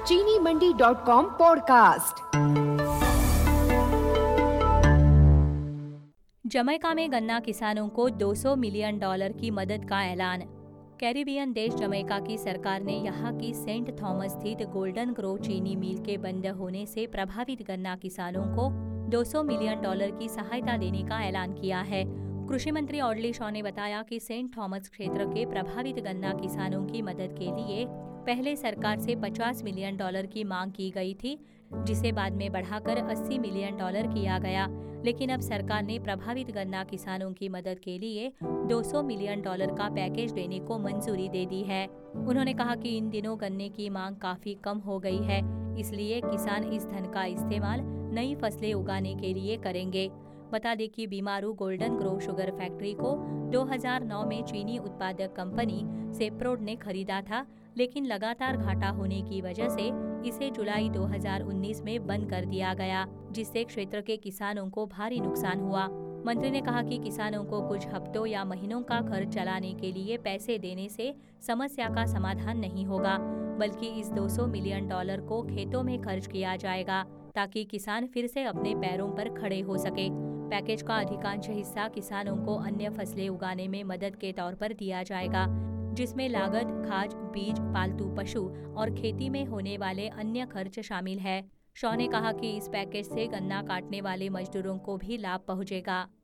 चीनीमंडी.com podcast. Jamaica में गन्ना किसानों को $200 मिलियन की मदद का ऐलान। कैरिबियन देश जमैका की सरकार ने यहां की सेंट थॉमस स्थित गोल्डन ग्रोव चीनी मिल के बंद होने से प्रभावित गन्ना किसानों को $200 मिलियन की सहायता देने का ऐलान किया है। कृषि मंत्री ऑडली शॉ ने बताया कि सेंट थॉमस क्षेत्र के प्रभावित गन्ना किसानों की मदद के लिए पहले सरकार से $50 मिलियन की मांग की गई थी, जिसे बाद में बढ़ाकर $80 मिलियन किया गया। लेकिन अब सरकार ने प्रभावित गन्ना किसानों की मदद के लिए $200 मिलियन का पैकेज देने को मंजूरी दे दी है। उन्होंने कहा कि इन दिनों गन्ने की मांग काफी कम हो गई है, इसलिए किसान इस धन का इस्तेमाल नई फसलें उगाने के लिए करेंगे। बता दें कि बीमारू गोल्डन ग्रोव शुगर फैक्ट्री को 2009 में चीनी उत्पादक कंपनी सेप्रोड ने खरीदा था, लेकिन लगातार घाटा होने की वजह से इसे जुलाई 2019 में बंद कर दिया गया, जिससे क्षेत्र के किसानों को भारी नुकसान हुआ। मंत्री ने कहा कि किसानों को कुछ हफ्तों या महीनों का घर चलाने के लिए पैसे देने से समस्या का समाधान नहीं होगा, बल्कि इस $200 मिलियन को खेतों में खर्च किया जाएगा, ताकि किसान फिर से अपने पैरों पर खड़े हो सके। पैकेज का अधिकांश हिस्सा किसानों को अन्य फसलें उगाने में मदद के तौर पर दिया जाएगा, जिसमें लागत, खाद, बीज, पालतू पशु और खेती में होने वाले अन्य खर्च शामिल है। शॉ ने कहा कि इस पैकेज से गन्ना काटने वाले मजदूरों को भी लाभ पहुंचेगा।